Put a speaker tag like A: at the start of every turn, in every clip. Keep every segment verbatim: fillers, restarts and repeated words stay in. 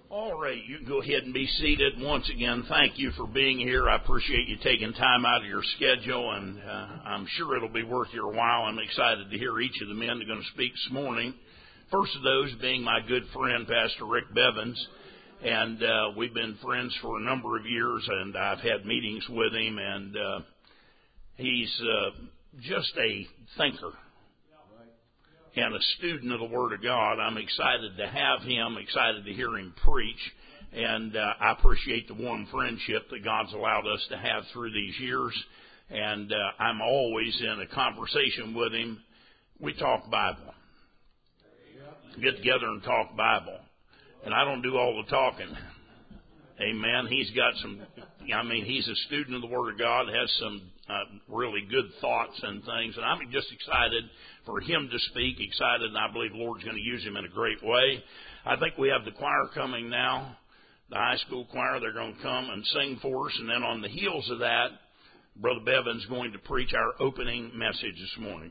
A: All right, you can go ahead and be seated. Once again, thank you for being here. I appreciate you taking time out of your schedule, and uh, I'm sure it'll be worth your while. I'm excited to hear each of the men that are going to speak this morning. First of those being my good friend, Pastor Rick Bevins, and uh, we've been friends for a number of years, and I've had meetings with him, and uh, he's uh, just a thinker and a student of the Word of God. I'm excited to have him, excited to hear him preach, and uh, I appreciate the warm friendship that God's allowed us to have through these years, and uh, I'm always in a conversation with him. We talk Bible. Get together and talk Bible, and I don't do all the talking. Amen. He's got some, I mean, he's a student of the Word of God, has some uh, really good thoughts and things, and I'm just excited for him to speak, excited, and I believe the Lord's going to use him in a great way. I think we have the choir coming now, the high school choir. They're going to come and sing for us, and then on the heels of that, Brother Bevan's going to preach our opening message this morning.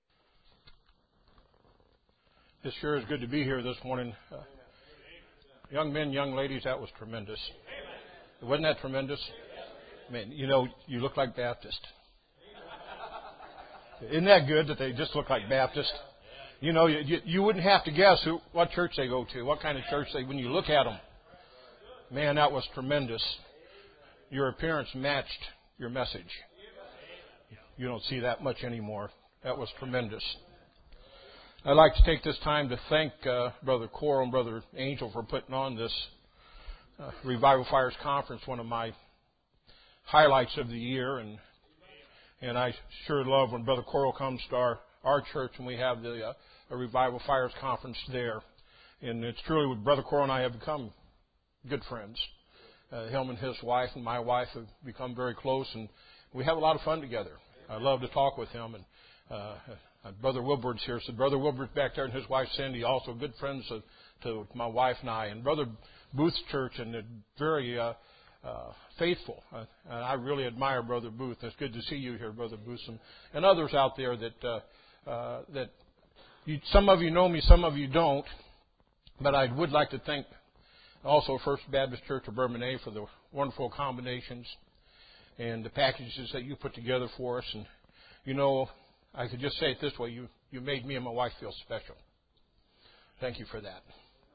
B: It sure is good to be here this morning. Uh, Young men, young ladies, that was tremendous. Wasn't that tremendous? Man, you know, you look like Baptist. Isn't that good that they just look like Baptist? You know, you, you wouldn't have to guess who, what church they go to, what kind of church they, when you look at them. Man, that was tremendous. Your appearance matched your message. You don't see that much anymore. That was tremendous. I'd like to take this time to thank uh, Brother Coral and Brother Angel for putting on this uh, Revival Fires Conference, one of my highlights of the year. And and I sure love when Brother Coral comes to our, our church and we have the uh, a Revival Fires Conference there. And it's truly with Brother Coral and I have become good friends. Uh, him and his wife and my wife have become very close, and we have a lot of fun together. I love to talk with him. And uh, Brother Wilburd's here. So Brother Wilburd's back there and his wife Cindy, also good friends of, to my wife and I. And Brother Booth's church, and they're very uh, uh, faithful. Uh, and I really admire Brother Booth. It's good to see you here, Brother Booth, and, and others out there that uh, uh, that you, some of you know me, some of you don't. But I would like to thank also First Baptist Church of Bourbonnais for the wonderful combinations and the packages that you put together for us. And, you know, I could just say it this way, you, you made me and my wife feel special. Thank you for that.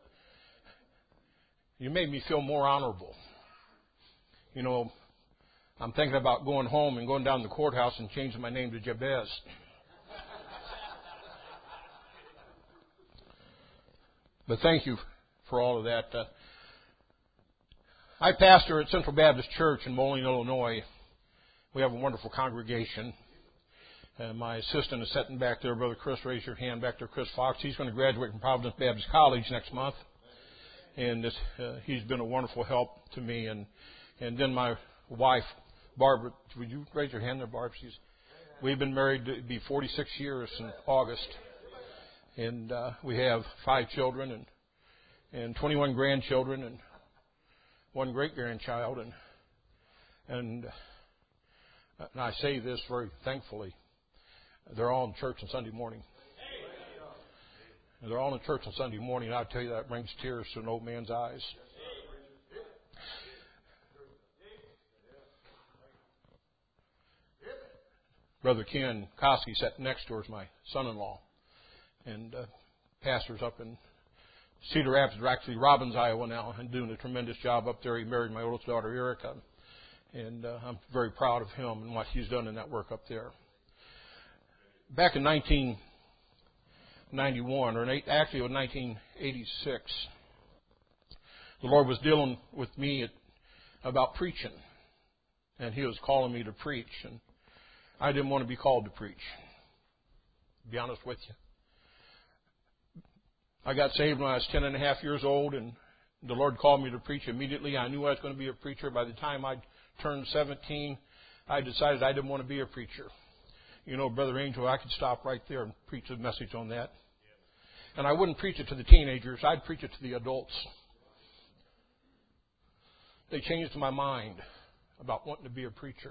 B: You made me feel more honorable. You know, I'm thinking about going home and going down to the courthouse and changing my name to Jabez. But thank you for all of that. Uh, I pastor at Central Baptist Church in Moline, Illinois. We have a wonderful congregation. Uh, my assistant is sitting back there. Brother Chris, raise your hand back there. Chris Fox. He's going to graduate from Providence Baptist College next month. And this, uh, he's been a wonderful help to me. And and then my wife, Barbara. Would you raise your hand there, Barb? She's, we've been married to be forty-six years in August. And uh, we have five children and and twenty-one grandchildren and one great-grandchild. And, and, uh, and I say this very thankfully. They're all in church on Sunday morning. And they're all in church on Sunday morning. And I tell you, that brings tears to an old man's eyes. Brother Ken Koski sat next to her as my son-in-law. And uh, pastors up in Cedar Rapids, or actually Robbins, Iowa now, and doing a tremendous job up there. He married my oldest daughter, Erica. And uh, I'm very proud of him and what he's done in that work up there. Back in nineteen ninety-one, or actually in nineteen eighty-six, the Lord was dealing with me at, about preaching. And He was calling me to preach. And I didn't want to be called to preach, to be honest with you. I got saved when I was ten and a half years old, and the Lord called me to preach immediately. I knew I was going to be a preacher. By the time I turned seventeen, I decided I didn't want to be a preacher. You know, Brother Angel, I could stop right there and preach a message on that. And I wouldn't preach it to the teenagers. I'd preach it to the adults. They changed my mind about wanting to be a preacher.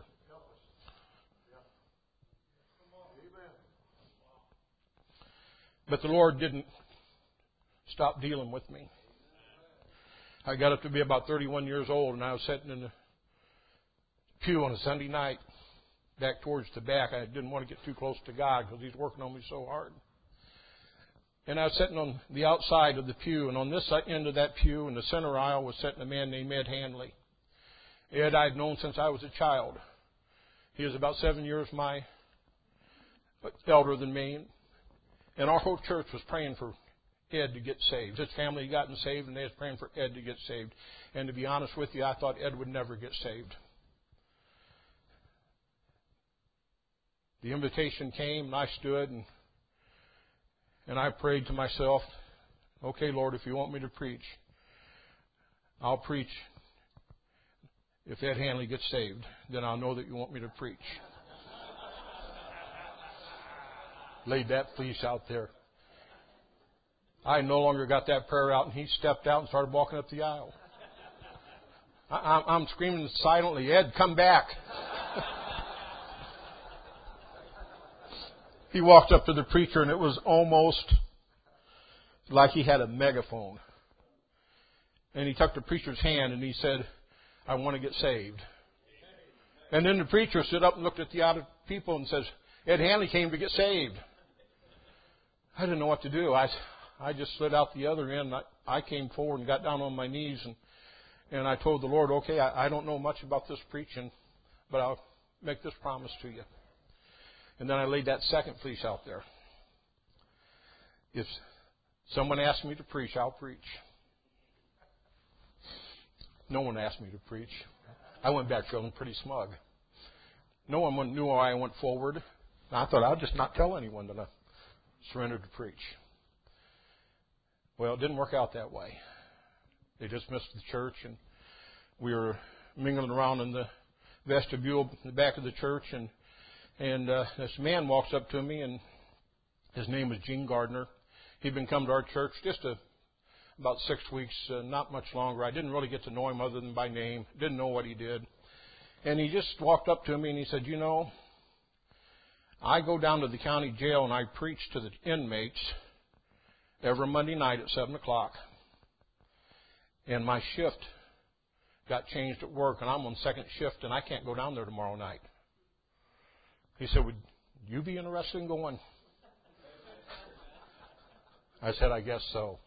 B: But the Lord didn't stop dealing with me. I got up to be about thirty-one years old, and I was sitting in the pew on a Sunday night, back towards the back. I didn't want to get too close to God because He's working on me so hard. And I was sitting on the outside of the pew, and on this end of that pew in the center aisle was sitting a man named Ed Hanley. Ed I'd known since I was a child. He was about seven years my elder than me. And our whole church was praying for Ed to get saved. His family had gotten saved, and they was praying for Ed to get saved. And to be honest with you, I thought Ed would never get saved. The invitation came, and I stood, and, and I prayed to myself, okay, Lord, if you want me to preach, I'll preach. If Ed Hanley gets saved, then I'll know that you want me to preach. Laid that fleece out there. I no longer got that prayer out, and he stepped out and started walking up the aisle. I, I'm screaming silently, Ed, come back. He walked up to the preacher, and it was almost like he had a megaphone. And he took the preacher's hand and he said, I want to get saved. And then the preacher stood up and looked at the other people and says, Ed Hanley came to get saved. I didn't know what to do. I, I just slid out the other end. I, I came forward and got down on my knees and, and I told the Lord, okay, I, I don't know much about this preaching, but I'll make this promise to you. And then I laid that second fleece out there. If someone asks me to preach, I'll preach. No one asked me to preach. I went back feeling pretty smug. No one knew why I went forward. I thought I'll just not tell anyone that I surrendered to preach. Well, it didn't work out that way. They dismissed the church, and we were mingling around in the vestibule in the back of the church, and and uh, this man walks up to me, and his name was Gene Gardner. He'd been coming to our church just a, about six weeks, uh, not much longer. I didn't really get to know him other than by name. Didn't know what he did. And he just walked up to me and he said, you know, I go down to the county jail and I preach to the inmates every Monday night at seven o'clock. And my shift got changed at work, and I'm on second shift, and I can't go down there tomorrow night. He said, would you be interested in going? I said, I guess so.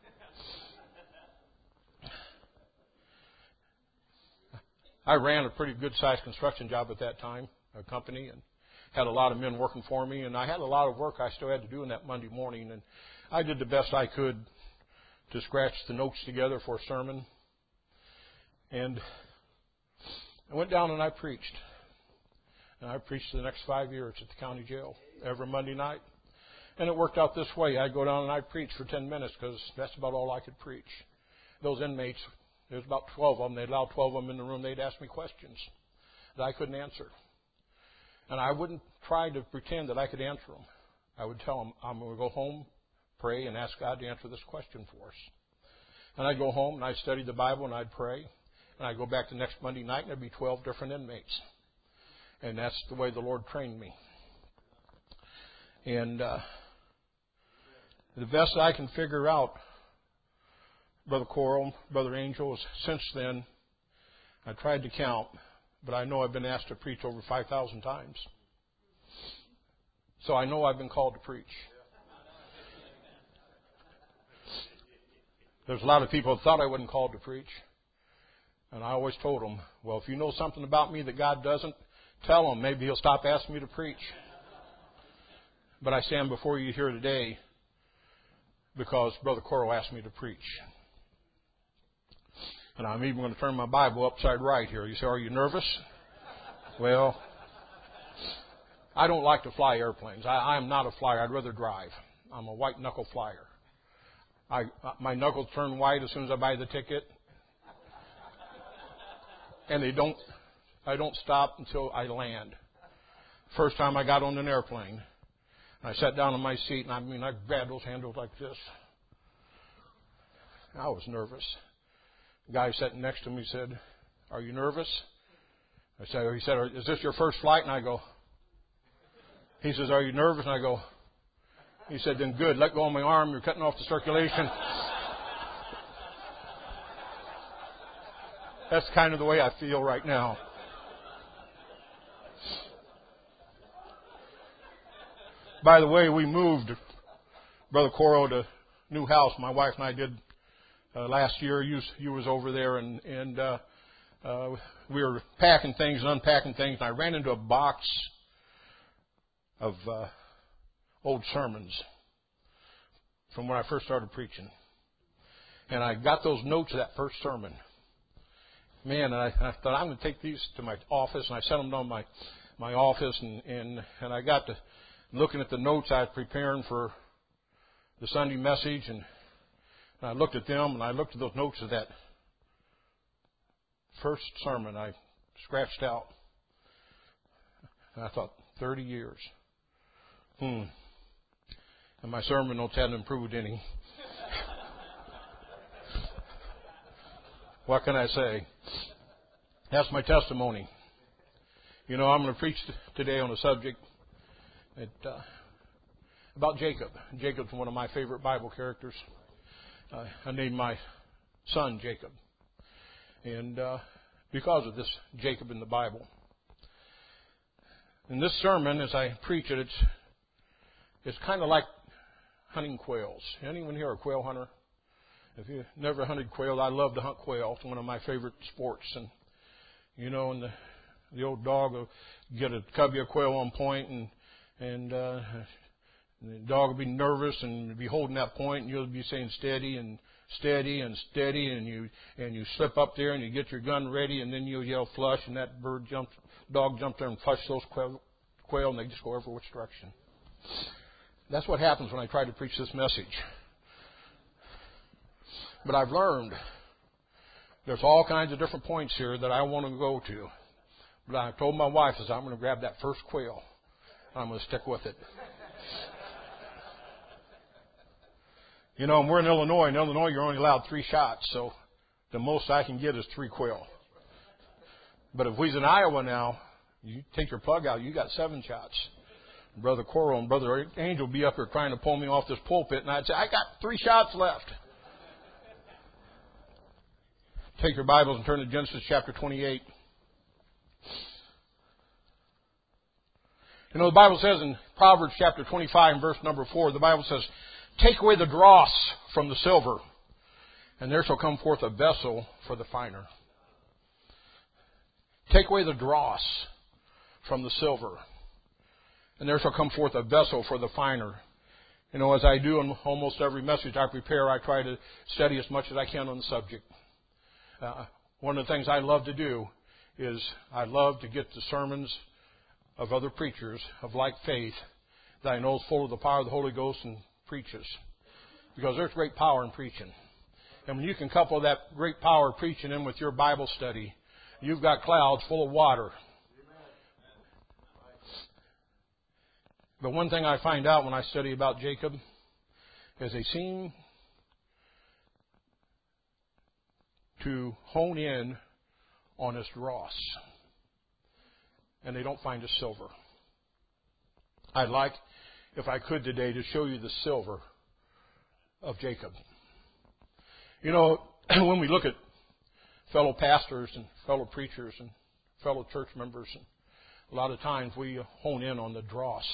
B: I ran a pretty good-sized construction job at that time, a company, and had a lot of men working for me, and I had a lot of work I still had to do on that Monday morning, and I did the best I could to scratch the notes together for a sermon. And I went down and I preached. And I preached for the next five years at the county jail every Monday night. And it worked out this way. I'd go down and I'd preach for ten minutes because that's about all I could preach. Those inmates, there was about twelve of them. They'd allow twelve of them in the room. They'd ask me questions that I couldn't answer. And I wouldn't try to pretend that I could answer them. I would tell them, I'm going to go home, pray, and ask God to answer this question for us. And I'd go home and I'd study the Bible and I'd pray. And I'd go back the next Monday night and there'd be twelve different inmates. And that's the way the Lord trained me. And uh, the best I can figure out, Brother Coral, Brother Angel, is since then, I tried to count, but I know I've been asked to preach over five thousand times. So I know I've been called to preach. There's a lot of people that thought I wasn't called to preach. And I always told them, well, if you know something about me that God doesn't, tell him. Maybe he'll stop asking me to preach. But I stand before you here today because Brother Coral asked me to preach. And I'm even going to turn my Bible upside right here. You say, are you nervous? Well, I don't like to fly airplanes. I, I'm not a flyer. I'd rather drive. I'm a white knuckle flyer. I, my knuckles turn white as soon as I buy the ticket. And they don't, I don't stop until I land. First time I got on an airplane, I sat down in my seat, and I mean, I grabbed those handles like this. I was nervous. The guy sitting next to me said, are you nervous? I said, he said, is this your first flight? And I go, he says, are you nervous? And I go, he said, then good, let go of my arm, you're cutting off the circulation. That's kind of the way I feel right now. By the way, we moved, Brother Coral, to a new house. My wife and I did uh, last year. You, you was over there, and, and uh, uh, we were packing things and unpacking things, and I ran into a box of uh, old sermons from when I first started preaching. And I got those notes of that first sermon. Man, I, I thought, I'm going to take these to my office, and I set them down my my office, and, and, and I got to looking at the notes I was preparing for the Sunday message, and, and I looked at them, and I looked at those notes of that first sermon I scratched out. And I thought, thirty years. Hmm. And my sermon notes hadn't improved any. What can I say? That's my testimony. You know, I'm going to preach today on a subject that, uh, about Jacob. Jacob's one of my favorite Bible characters. Uh, I named my son, Jacob. And uh, because of this Jacob in the Bible. In this sermon, as I preach it, it's, it's kind of like hunting quails. Anyone here a quail hunter? If you've never hunted quail, I love to hunt quail. It's one of my favorite sports. And, you know, and the, the old dog will get a covey of quail on point, and, and, uh, and the dog will be nervous and be holding that point, and you'll be saying steady and steady and steady, and you and you slip up there and you get your gun ready, and then you'll yell flush, and that bird jumps, dog jumps there and flushes those quail, quail, and they just go every which direction. That's what happens when I try to preach this message. But I've learned there's all kinds of different points here that I want to go to. But I told my wife, is I'm going to grab that first quail. I'm going to stick with it. You know, and we're in Illinois. In Illinois, you're only allowed three shots. So the most I can get is three quail. But if we's in Iowa now, you take your plug out, you got seven shots. Brother Coral and Brother Angel will be up here trying to pull me off this pulpit, and I'd say, I got three shots left. Take your Bibles and turn to Genesis chapter twenty-eight. You know, the Bible says in Proverbs chapter twenty-five and verse number four, the Bible says, take away the dross from the silver, and there shall come forth a vessel for the finer. Take away the dross from the silver, and there shall come forth a vessel for the finer. You know, as I do in almost every message I prepare, I try to study as much as I can on the subject. Uh, one of the things I love to do is I love to get the sermons of other preachers of like faith that I know is full of the power of the Holy Ghost and preaches. Because there's great power in preaching. And when you can couple that great power of preaching in with your Bible study, you've got clouds full of water. But one thing I find out when I study about Jacob is they seem to hone in on his dross. And they don't find his silver. I'd like, if I could today, to show you the silver of Jacob. You know, when we look at fellow pastors and fellow preachers and fellow church members, and a lot of times we hone in on the dross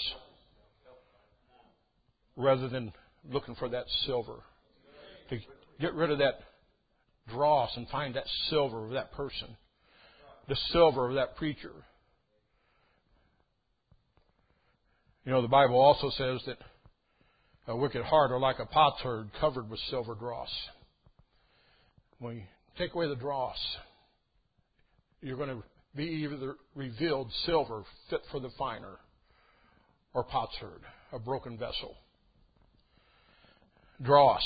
B: rather than looking for that silver. To get rid of that dross and find that silver of that person, the silver of that preacher. You know, the Bible also says that a wicked heart are like a potsherd covered with silver dross. When you take away the dross, you're going to be either revealed silver fit for the finer, or potsherd, a broken vessel. Dross.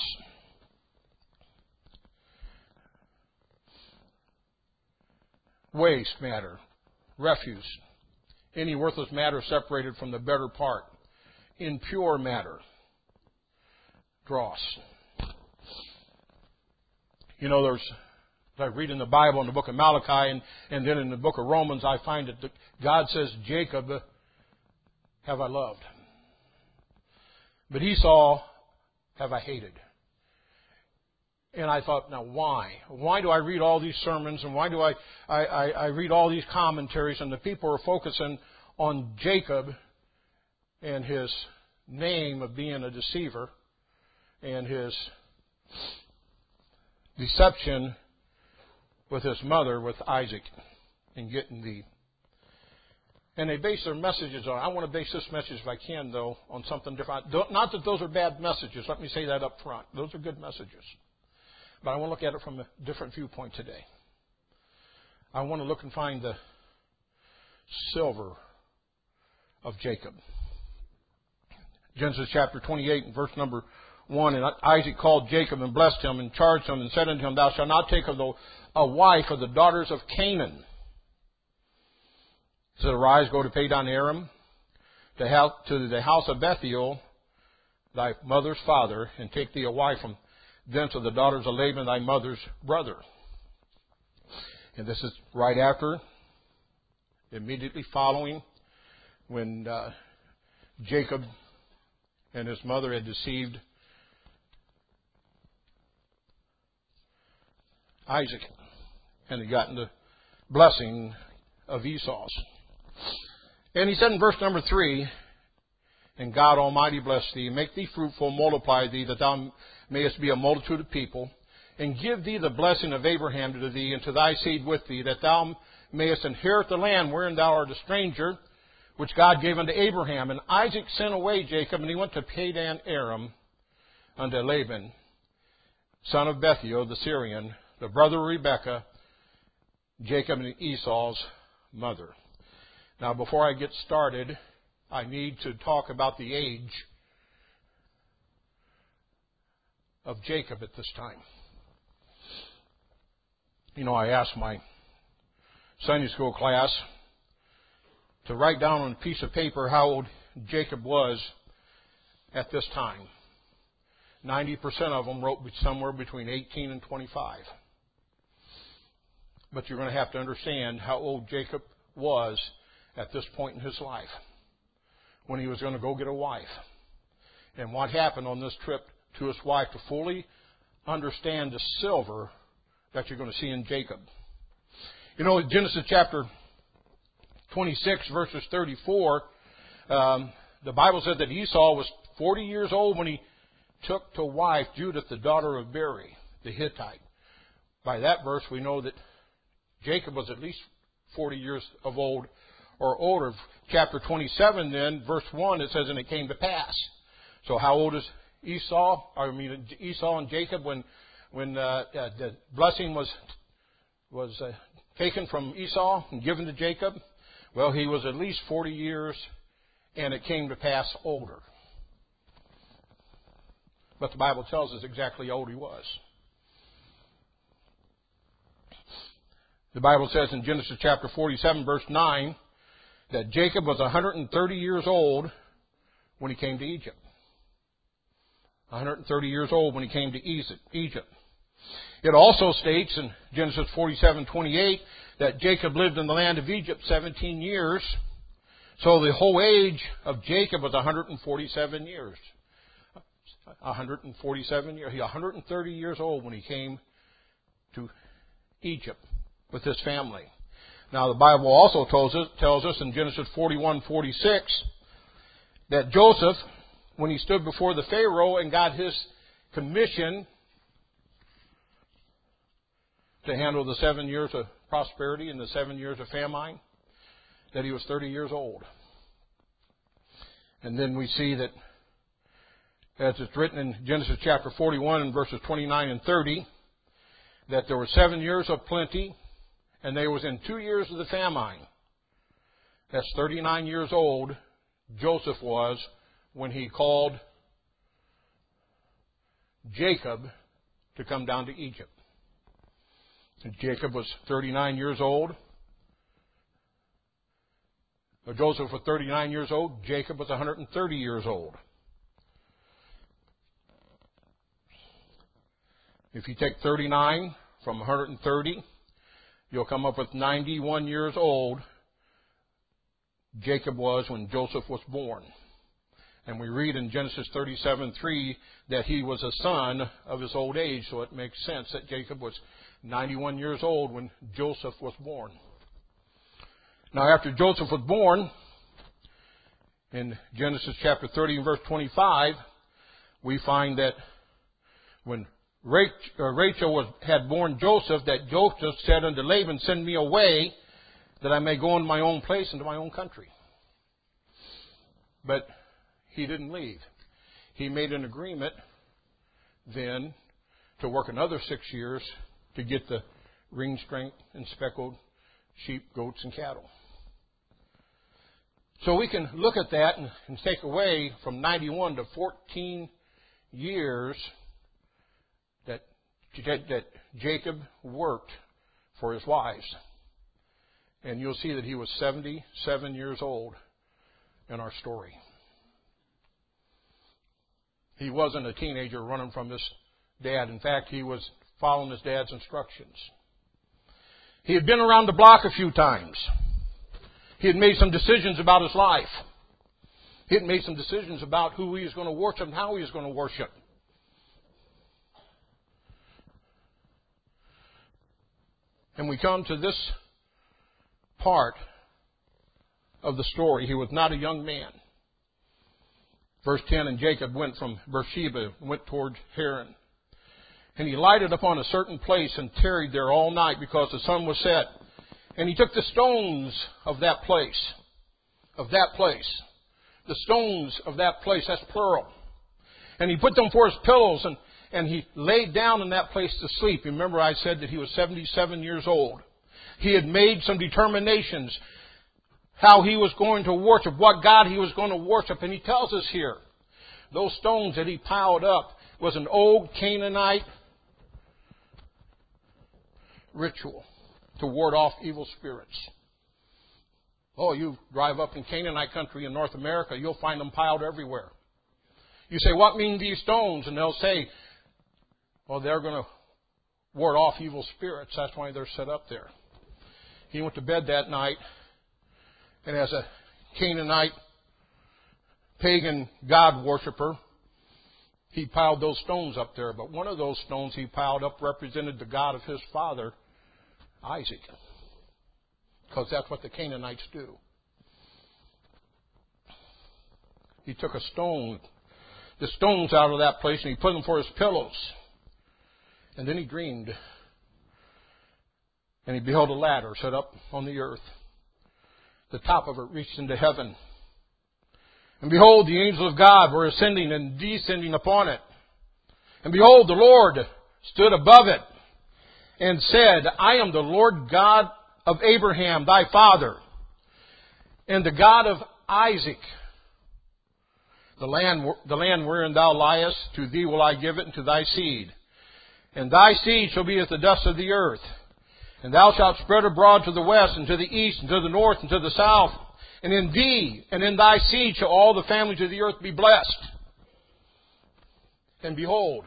B: Waste matter, refuse, any worthless matter separated from the better part, impure matter, dross. You know, there's, I read in the Bible in the book of Malachi and, and then in the book of Romans, I find that God says, Jacob have I loved, but Esau have I hated. And I thought, now why? Why do I read all these sermons and why do I, I, I, I read all these commentaries and the people are focusing on Jacob and his name of being a deceiver and his deception with his mother, with Isaac, and getting the... And they base their messages on, I want to base this message, if I can, though, on something different. Not that those are bad messages. Let me say that up front. Those are good messages. But I want to look at it from a different viewpoint today. I want to look and find the silver of Jacob. Genesis chapter twenty-eight and verse number one. And Isaac called Jacob and blessed him and charged him and said unto him, Thou shalt not take of the, a wife of the daughters of Canaan. He said, Arise, go to Padan Aram, to, help, to the house of Bethuel, thy mother's father, and take thee a wife from thence of the daughters of Laban, thy mother's brother. And this is right after, immediately following, when uh, Jacob and his mother had deceived Isaac, and he got the blessing of Esau's. And he said in verse number three, and God Almighty bless thee, make thee fruitful, multiply thee, that thou mayest be a multitude of people, and give thee the blessing of Abraham to thee, and to thy seed with thee, that thou mayest inherit the land wherein thou art a stranger, which God gave unto Abraham. And Isaac sent away Jacob, and he went to Padan Aram unto Laban, son of Bethuel the Syrian, the brother of Rebekah, Jacob and Esau's mother. Now, before I get started, I need to talk about the age of Jacob at this time. You know, I asked my Sunday school class to write down on a piece of paper how old Jacob was at this time. ninety percent of them wrote somewhere between eighteen and twenty-five. But you're going to have to understand how old Jacob was at this point in his life, when he was going to go get a wife, and what happened on this trip to his wife, to fully understand the silver that you're going to see in Jacob. You know, Genesis chapter twenty-six, verses thirty-four, um, the Bible said that Esau was forty years old when he took to wife Judith, the daughter of Beri, the Hittite. By that verse, we know that Jacob was at least forty years of old or older. Chapter twenty-seven, then, verse one, it says, and it came to pass. So how old is Esau? I mean, Esau and Jacob when when uh, uh, the blessing was was uh, taken from Esau and given to Jacob? Well, he was at least forty years, and it came to pass older. But the Bible tells us exactly how old he was. The Bible says in Genesis chapter forty-seven, verse nine, that Jacob was one hundred thirty years old when he came to Egypt. one hundred thirty years old when he came to Egypt. It also states in Genesis forty-seven twenty-eight that Jacob lived in the land of Egypt seventeen years. So the whole age of Jacob was one hundred forty-seven years. one hundred forty-seven years. He was one hundred thirty years old when he came to Egypt with his family. Now the Bible also tells us, tells us in Genesis forty-one forty-six that Joseph, when he stood before the Pharaoh and got his commission to handle the seven years of prosperity and the seven years of famine, that he was thirty years old. And then we see that, as it's written in Genesis chapter forty-one and verses twenty-nine and thirty, that there were seven years of plenty, and they was in two years of the famine. That's thirty-nine years old Joseph was when he called Jacob to come down to Egypt. And Jacob was thirty-nine years old. Or Joseph was thirty-nine years old. Jacob was one hundred thirty years old. If you take thirty-nine from one hundred thirty, you'll come up with ninety-one years old Jacob was when Joseph was born. And we read in Genesis thirty-seven three that he was a son of his old age, so it makes sense that Jacob was ninety-one years old when Joseph was born. Now, after Joseph was born, in Genesis chapter thirty and verse twenty-five, we find that when Rachel was, had born Joseph, that Joseph said unto Laban, send me away that I may go in my own place into my own country. But he didn't leave. He made an agreement then to work another six years to get the ring strength and speckled sheep, goats, and cattle. So we can look at that and, and take away from ninety-one to fourteen years that, that Jacob worked for his wives. And you'll see that he was seventy-seven years old in our story. He wasn't a teenager running from his dad. In fact, he was following his dad's instructions. He had been around the block a few times. He had made some decisions about his life. He had made some decisions about who he was going to worship and how he was going to worship. And we come to this part of the story. He was not a young man. Verse ten, and Jacob went from Beersheba, went towards Haran. And he lighted upon a certain place and tarried there all night because the sun was set. And he took the stones of that place, of that place, the stones of that place, that's plural. And he put them for his pillows, and, and he laid down in that place to sleep. Remember I said that he was seventy-seven years old. He had made some determinations how he was going to worship, what God he was going to worship. And he tells us here, those stones that he piled up was an old Canaanite ritual to ward off evil spirits. Oh, you drive up in Canaanite country in North America, you'll find them piled everywhere. You say, what mean these stones? And they'll say, well, they're going to ward off evil spirits. That's why they're set up there. He went to bed that night, and as a Canaanite pagan God worshiper, he piled those stones up there. But one of those stones he piled up represented the God of his father, Isaac. Because that's what the Canaanites do. He took a stone, the stones out of that place, and he put them for his pillows. And then he dreamed. And he beheld a ladder set up on the earth. The top of it reached into heaven. And behold, the angels of God were ascending and descending upon it. And behold, the Lord stood above it and said, I am the Lord God of Abraham, thy father, and the God of Isaac. The land, the land wherein thou liest, to thee will I give it, and to thy seed. And thy seed shall be as the dust of the earth. And thou shalt spread abroad to the west, and to the east, and to the north, and to the south. And in thee, and in thy seed, shall all the families of the earth be blessed. And behold,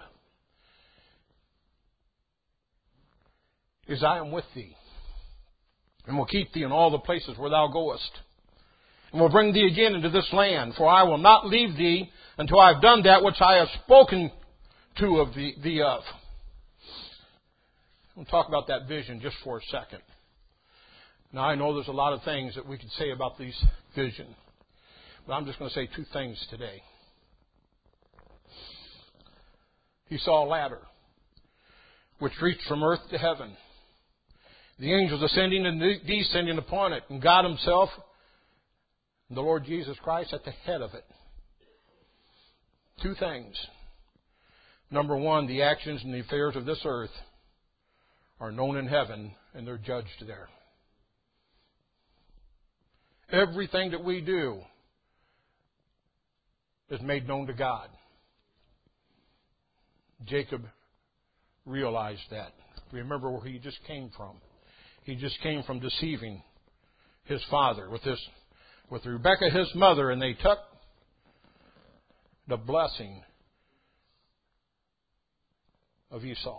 B: as I am with thee, and will keep thee in all the places where thou goest, and will bring thee again into this land, for I will not leave thee until I have done that which I have spoken to of thee, thee of. We'll talk about that vision just for a second. Now, I know there's a lot of things that we could say about this vision, but I'm just going to say two things today. He saw a ladder which reached from earth to heaven. The angels ascending and descending upon it, and God himself, the Lord Jesus Christ, at the head of it. Two things. Number one, the actions and the affairs of this earth are known in heaven, and they're judged there. Everything that we do is made known to God. Jacob realized that. Remember where he just came from. He just came from deceiving his father with this, with Rebekah, his mother, and they took the blessing of Esau.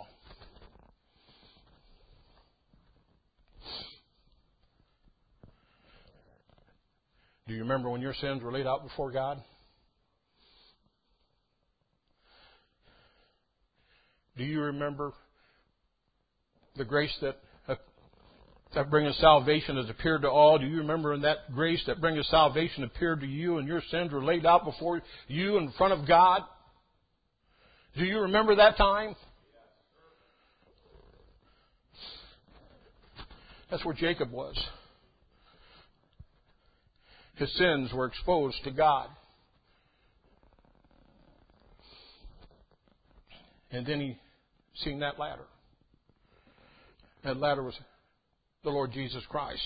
B: Do you remember when your sins were laid out before God? Do you remember the grace that uh, that bringeth salvation has appeared to all? Do you remember when that grace that bringeth salvation appeared to you and your sins were laid out before you in front of God? Do you remember that time? That's where Jacob was. His sins were exposed to God. And then he seen that ladder. That ladder was the Lord Jesus Christ.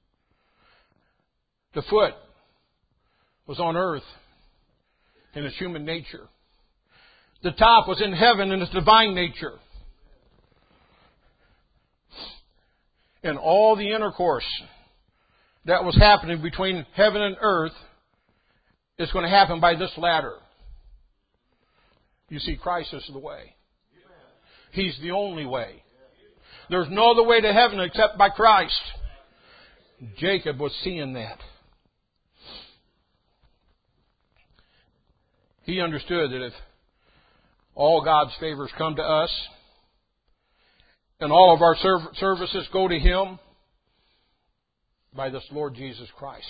B: The foot was on earth in its human nature. The top was in heaven in its divine nature. And all the intercourse that was happening between heaven and earth is going to happen by this ladder. You see, Christ is the way. He's the only way. There's no other way to heaven except by Christ. Jacob was seeing that. He understood that if all God's favors come to us, and all of our serv- services go to Him by this Lord Jesus Christ.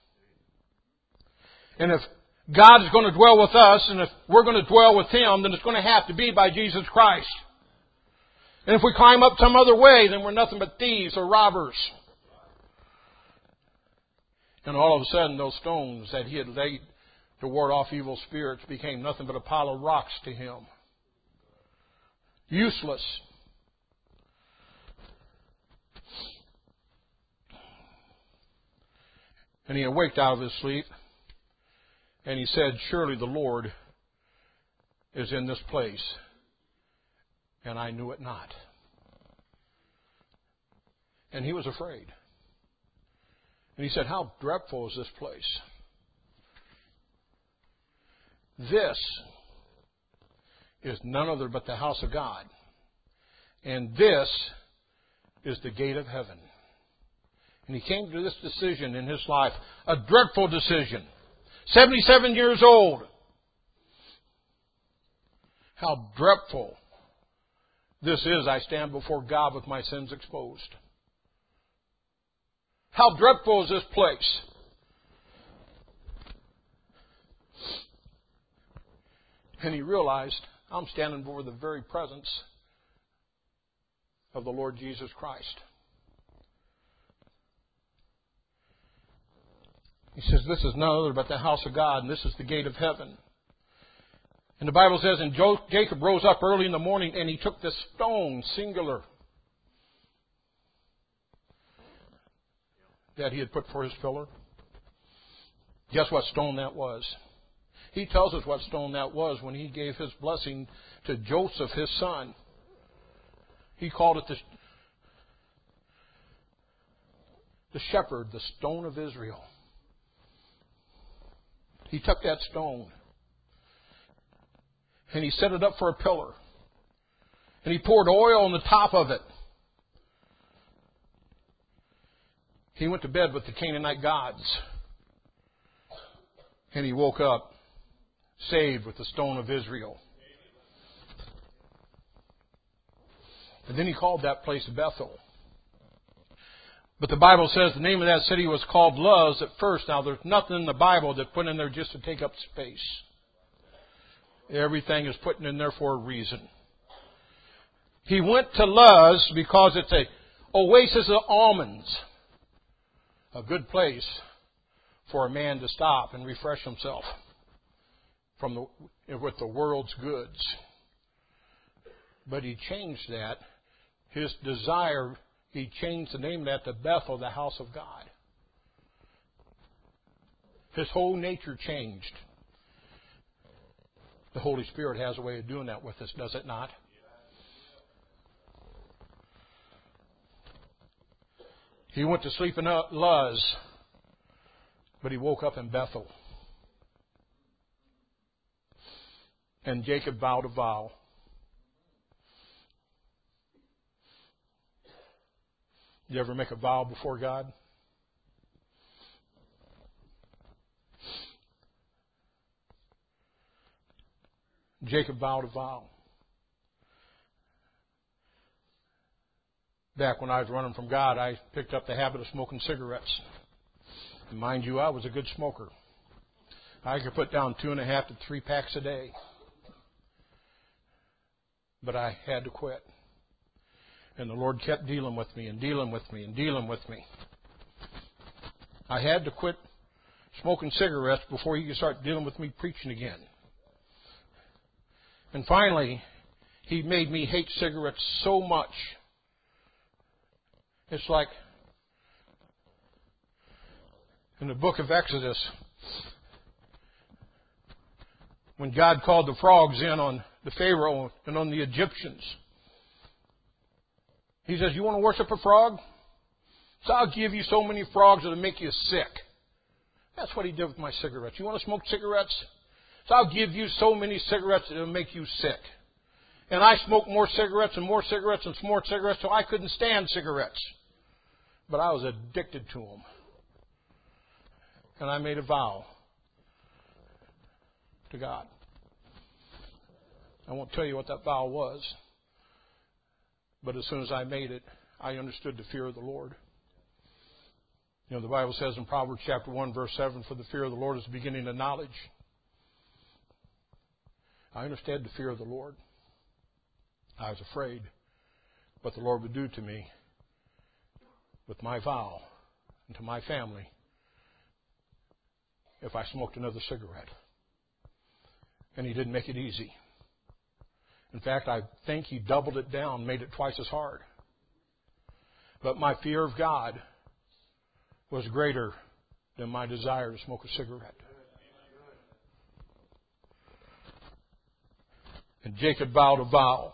B: And if God is going to dwell with us, and if we're going to dwell with Him, then it's going to have to be by Jesus Christ. And if we climb up some other way, then we're nothing but thieves or robbers. And all of a sudden, those stones that He had laid to ward off evil spirits became nothing but a pile of rocks to Him. Useless. And He awaked out of His sleep, and He said, "Surely the Lord is in this place, and I knew it not." And he was afraid. And he said, "How dreadful is this place? This is none other but the house of God, and this is the gate of heaven." And he came to this decision in his life, a dreadful decision. seventy-seven years old. How dreadful this is. I stand before God with my sins exposed. How dreadful is this place? And he realized, I'm standing before the very presence of the Lord Jesus Christ. He says, this is none other but the house of God, and this is the gate of heaven. And the Bible says, and Jacob rose up early in the morning, and he took the stone, singular, that he had put for his pillar. Guess what stone that was? He tells us what stone that was when he gave his blessing to Joseph, his son. He called it the, the shepherd, the stone of Israel. He took that stone and he set it up for a pillar. And he poured oil on the top of it. He went to bed with the Canaanite gods. And he woke up saved with the stone of Israel. And then he called that place Bethel. But the Bible says the name of that city was called Luz at first. Now, there's nothing in the Bible that put in there just to take up space. Everything is put in there for a reason. He went to Luz because it's a oasis of almonds. A good place for a man to stop and refresh himself from the, with the world's goods. But he changed that. His desire, he changed the name of that to Bethel, the house of God. His whole nature changed. The Holy Spirit has a way of doing that with us, does it not? He went to sleep in Luz, but he woke up in Bethel. And Jacob vowed a vow. Did you ever make a vow before God? Jacob vowed a vow. Back when I was running from God, I picked up the habit of smoking cigarettes. And mind you, I was a good smoker. I could put down two and a half to three packs a day. But I had to quit. And the Lord kept dealing with me and dealing with me and dealing with me. I had to quit smoking cigarettes before He could start dealing with me preaching again. And finally, He made me hate cigarettes so much. It's like in the book of Exodus, when God called the frogs in on the Pharaoh and on the Egyptians. He says, you want to worship a frog? So I'll give you so many frogs that'll make you sick. That's what He did with my cigarettes. You want to smoke cigarettes? So I'll give you so many cigarettes that'll make you sick. And I smoked more cigarettes and more cigarettes and more cigarettes so I couldn't stand cigarettes. But I was addicted to them. And I made a vow to God. I won't tell you what that vow was. But as soon as I made it, I understood the fear of the Lord. You know, the Bible says in Proverbs chapter one, verse seven, for the fear of the Lord is the beginning of knowledge. I understood the fear of the Lord. I was afraid what the Lord would do to me with my vow and to my family if I smoked another cigarette. And He didn't make it easy. In fact, I think He doubled it down, made it twice as hard. But my fear of God was greater than my desire to smoke a cigarette. And Jacob vowed a vow.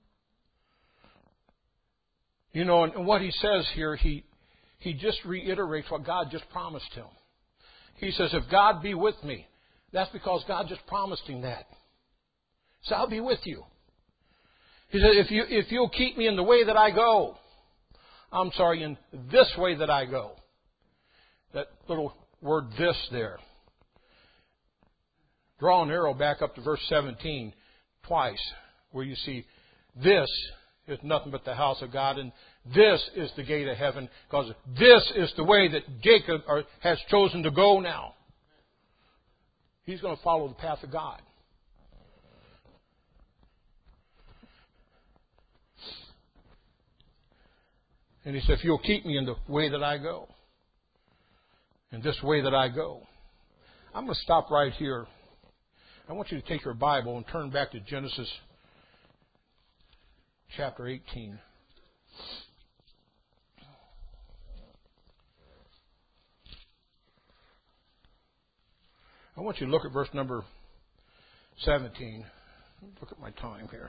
B: You know, and what he says here, he, he just reiterates what God just promised him. He says, if God be with me, that's because God just promised him that. So I'll be with you. He said, if you, if you'll keep me in the way that I go, I'm sorry, in this way that I go. That little word this there. Draw an arrow back up to verse seventeen twice, where you see this is nothing but the house of God, and this is the gate of heaven, because this is the way that Jacob has chosen to go now. He's going to follow the path of God. And he said, if you'll keep me in the way that I go, in this way that I go. I'm going to stop right here. I want you to take your Bible and turn back to Genesis chapter eighteen. I want you to look at verse number seventeen. Look at my time here.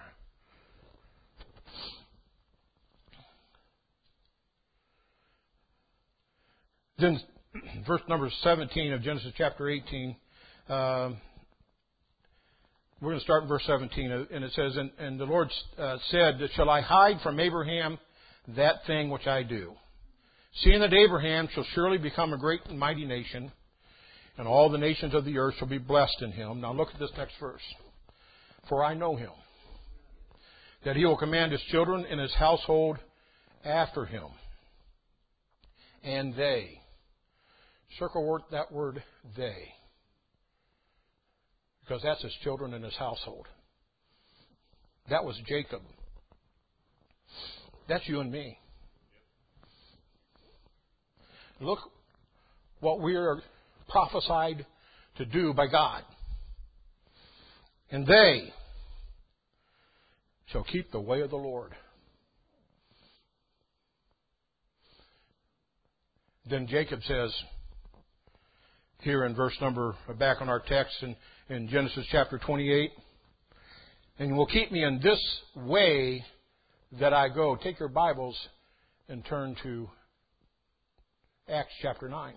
B: Then verse number seventeen of Genesis chapter eighteen. Um, we're going to start in verse seventeen, and it says, And, and the Lord uh, said, shall I hide from Abraham that thing which I do? Seeing that Abraham shall surely become a great and mighty nation, and all the nations of the earth shall be blessed in him. Now look at this next verse. For I know him, that he will command his children and his household after him. And they. Circle that word, they. Because that's his children and his household. That was Jacob. That's you and me. Look what we are prophesied to do by God. And they shall keep the way of the Lord. Then Jacob says, here in verse number, back on our text in, in Genesis chapter twenty-eight, and you will keep me in this way that I go. Take your Bibles and turn to Acts chapter nine.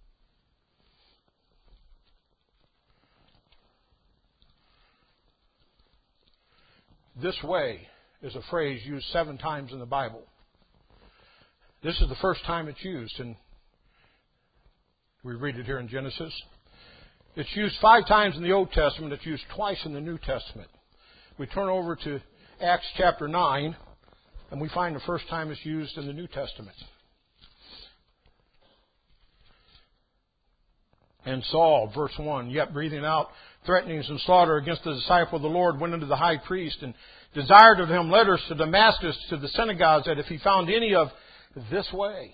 B: This way is a phrase used seven times in the Bible. This is the first time it's used, and we read it here in Genesis. It's used five times in the Old Testament. It's used twice in the New Testament. We turn over to Acts chapter nine, and we find the first time it's used in the New Testament. And Saul, verse one, yet breathing out threatenings and slaughter against the disciple of the Lord, went unto the high priest and desired of him letters to Damascus, to the synagogues, that if he found any of this way,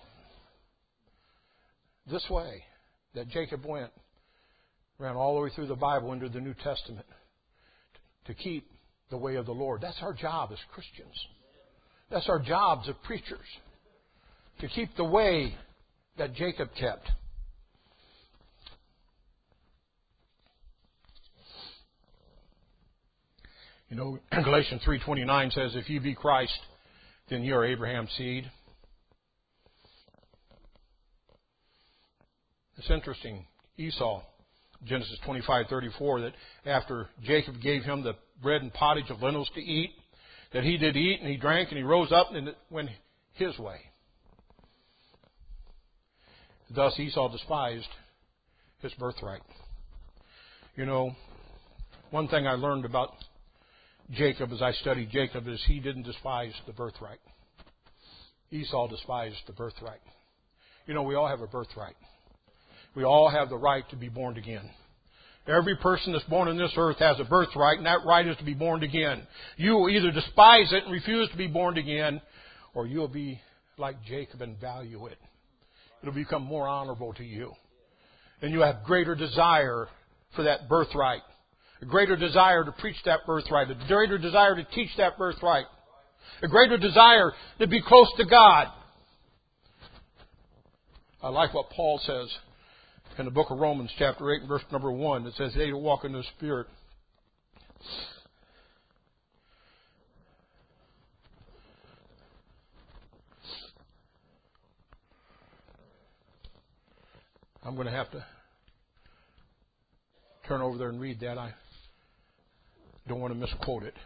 B: this way, that Jacob went, ran all the way through the Bible into the New Testament, to keep the way of the Lord. That's our job as Christians. That's our job as preachers, to keep the way that Jacob kept. You know, Galatians three twenty-nine says, if you be Christ, then you are Abraham's seed. It's interesting. Esau, Genesis twenty-five thirty-four, that after Jacob gave him the bread and pottage of lentils to eat, that he did eat and he drank and he rose up and it went his way. Thus Esau despised his birthright. You know, one thing I learned about Jacob, as I studied Jacob, is he didn't despise the birthright. Esau despised the birthright. You know, we all have a birthright. We all have the right to be born again. Every person that's born on this earth has a birthright, and that right is to be born again. You will either despise it and refuse to be born again, or you'll be like Jacob and value it. It'll become more honorable to you. And you have greater desire for that birthright. A greater desire to preach that birthright. A greater desire to teach that birthright. A greater desire to be close to God. I like what Paul says in the book of Romans, chapter eight, verse number one. It says, they who walk in the Spirit. I'm going to have to turn over there and read that. I don't want to misquote it.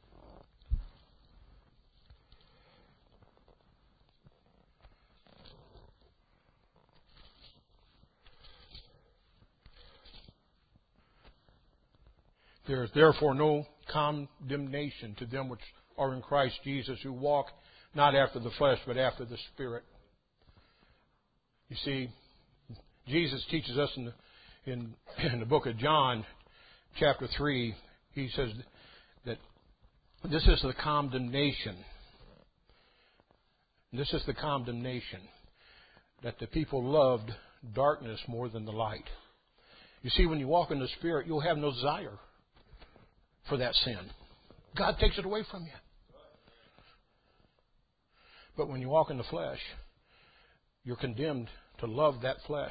B: There is therefore no condemnation to them which are in Christ Jesus, who walk not after the flesh, but after the Spirit. You see, Jesus teaches us in the, in, in the book of John, chapter three, he says that this is the condemnation. This is the condemnation, that the people loved darkness more than the light. You see, when you walk in the Spirit, you'll have no desire for that sin. God takes it away from you. But when you walk in the flesh, you're condemned to love that flesh.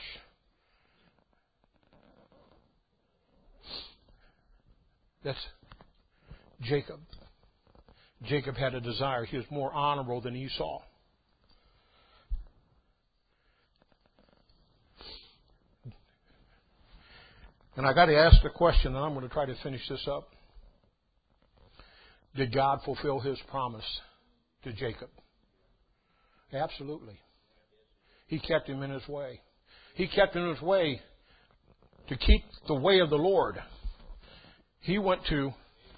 B: That's Jacob. Jacob had a desire. He was more honorable than Esau. And I got to ask the question, and I'm going to try to finish this up. Did God fulfill His promise to Jacob? Absolutely. He kept him in his way. He kept him in his way to keep the way of the Lord. He went to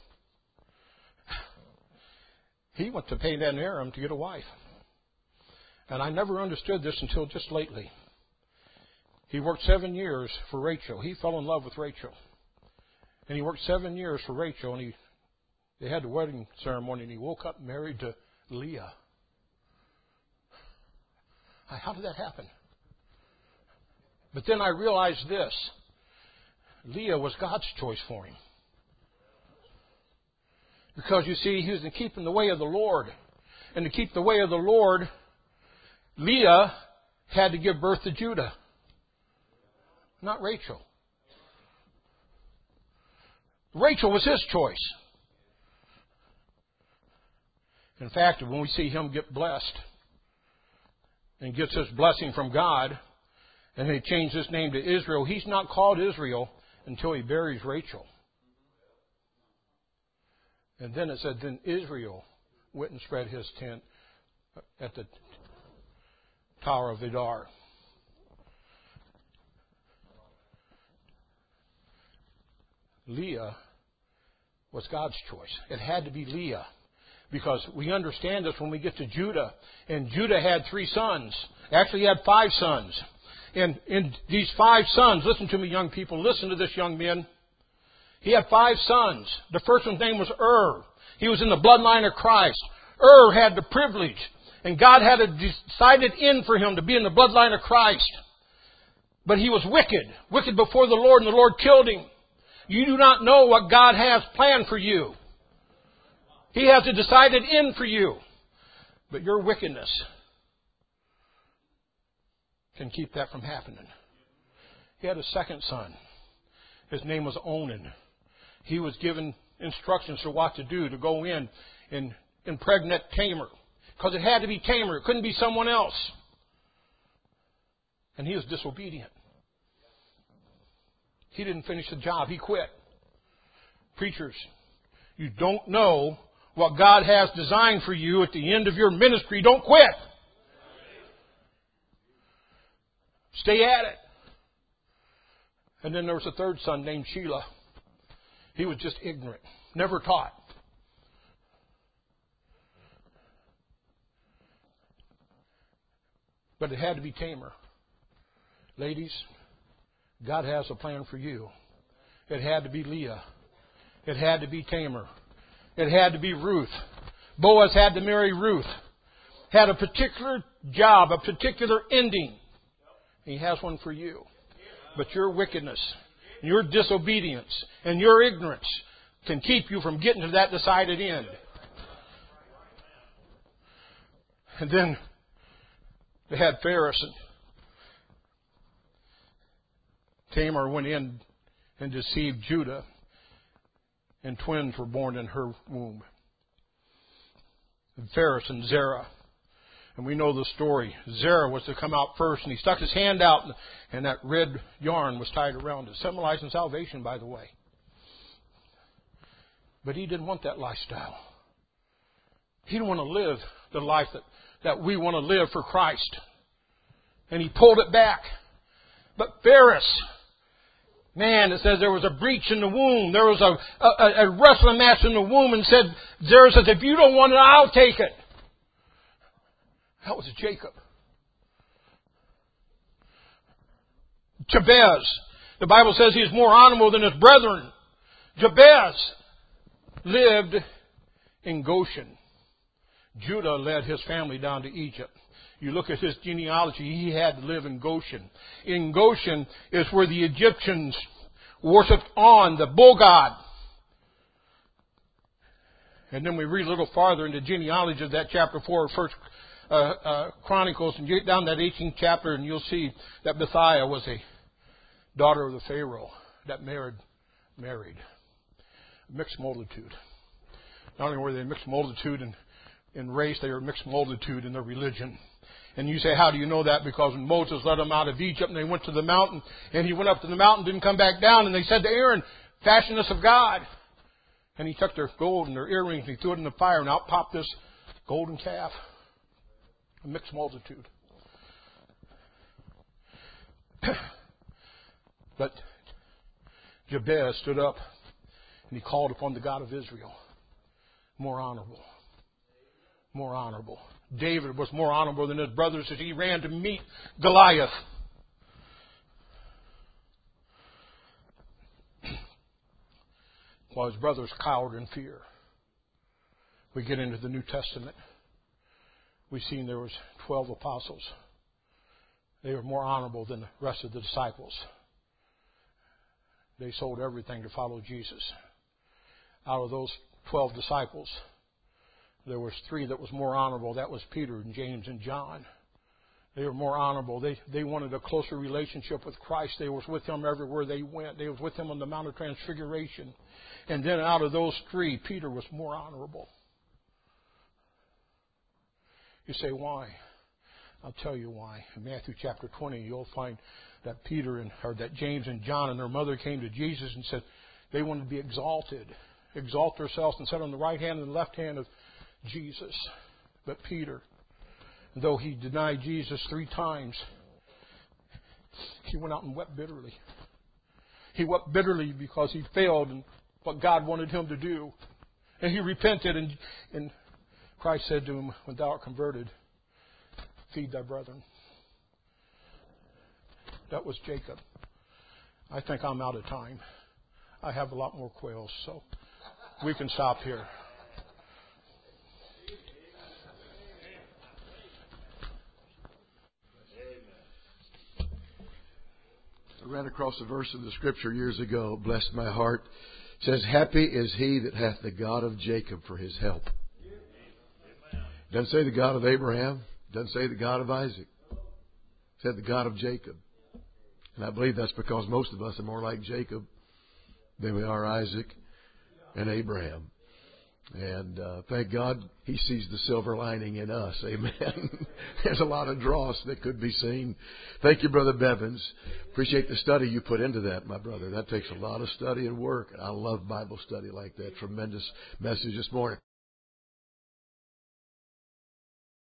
B: he went to Padan Aram to get a wife. And I never understood this until just lately. He worked seven years for Rachel. He fell in love with Rachel. And he worked seven years for Rachel, and he they had the wedding ceremony, and he woke up married to Leah. How did that happen? But then I realized this. Leah was God's choice for him. Because, you see, he was keeping the way of the Lord. And to keep the way of the Lord, Leah had to give birth to Judah. Not Rachel. Rachel was his choice. In fact, when we see him get blessed and gets his blessing from God, and he changed his name to Israel, he's not called Israel until he buries Rachel. And then it said, then Israel went and spread his tent at the Tower of Vidar. Leah was God's choice. It had to be Leah. Because we understand this when we get to Judah. And Judah had three sons. Actually, he had five sons. And in these five sons, listen to me, young people. Listen to this, young men. He had five sons. The first one's name was Ur. He was in the bloodline of Christ. Ur had the privilege. And God had a decided end for him to be in the bloodline of Christ. But he was wicked. Wicked before the Lord, and the Lord killed him. You do not know what God has planned for you. He has a decided end for you. But your wickedness can keep that from happening. He had a second son. His name was Onan. He was given instructions for what to do, to go in and impregnate Tamar. Because it had to be Tamar. It couldn't be someone else. And he was disobedient. He didn't finish the job. He quit. Preachers, you don't know what God has designed for you at the end of your ministry. Don't quit. Stay at it. And then there was a third son named Shelah. He was just ignorant, never taught. But it had to be Tamar. Ladies, God has a plan for you. It had to be Leah. It had to be Tamar. It had to be Ruth. Boaz had to marry Ruth. Had a particular job, a particular ending. He has one for you. But your wickedness, your disobedience, and your ignorance can keep you from getting to that decided end. And then they had Pharis. And Tamar went in and deceived Judah, and twins were born in her womb. And Pharis and Zerah. And we know the story. Zerah was to come out first, and he stuck his hand out, and, and that red yarn was tied around it, symbolizing salvation, by the way. But he didn't want that lifestyle. He didn't want to live the life that, that we want to live for Christ. And he pulled it back. But Pharis, man, it says there was a breach in the womb. There was a, a, a wrestling match in the womb, and said, Zerah says, if you don't want it, I'll take it. That was Jacob. Jabez. The Bible says he is more honorable than his brethren. Jabez lived in Goshen. Judah led his family down to Egypt. You look at his genealogy, he had to live in Goshen. In Goshen is where the Egyptians worshipped On, the bull god. And then we read a little farther into the genealogy of that chapter four of First uh, uh, Chronicles, and you get down that eighteenth chapter, and you'll see that Bethiah was a daughter of the Pharaoh that married, married a mixed multitude. Not only were they a mixed multitude in, in race, they were a mixed multitude in their religion. And you say, how do you know that? Because when Moses led them out of Egypt and they went to the mountain, and he went up to the mountain, didn't come back down, and they said to Aaron, fashion us of God. And he took their gold and their earrings and he threw it in the fire, and out popped this golden calf. A mixed multitude. But Jabez stood up and he called upon the God of Israel. More honorable. More honorable. David was more honorable than his brothers as he ran to meet Goliath. While his brothers cowered in fear. We get into the New Testament. We've seen there was twelve apostles. They were more honorable than the rest of the disciples. They sold everything to follow Jesus. Out of those twelve disciples, there was three that was more honorable. That was Peter and James and John. They were more honorable. They they wanted a closer relationship with Christ. They was with Him everywhere they went. They was with Him on the Mount of Transfiguration. And then out of those three, Peter was more honorable. You say, why? I'll tell you why. In Matthew chapter twenty, you'll find that Peter and or that James and John and their mother came to Jesus and said they wanted to be exalted, exalt themselves and sit on the right hand and the left hand of Jesus. But Peter, though he denied Jesus three times, he went out and wept bitterly. He wept bitterly because he failed in what God wanted him to do. And he repented, and, and Christ said to him, when thou art converted, feed thy brethren. That was Jacob. I think I'm out of time. I have a lot more quails, so we can stop here.
C: I ran across a verse of the Scripture years ago, blessed my heart. It says, happy is he that hath the God of Jacob for his help. It doesn't say the God of Abraham. It doesn't say the God of Isaac. It said the God of Jacob. And I believe that's because most of us are more like Jacob than we are Isaac and Abraham. And uh, thank God He sees the silver lining in us. Amen. There's a lot of dross that could be seen. Thank you, Brother Bevins. Appreciate the study you put into that, my brother. That takes a lot of study and work. I love Bible study like that. Tremendous message this morning.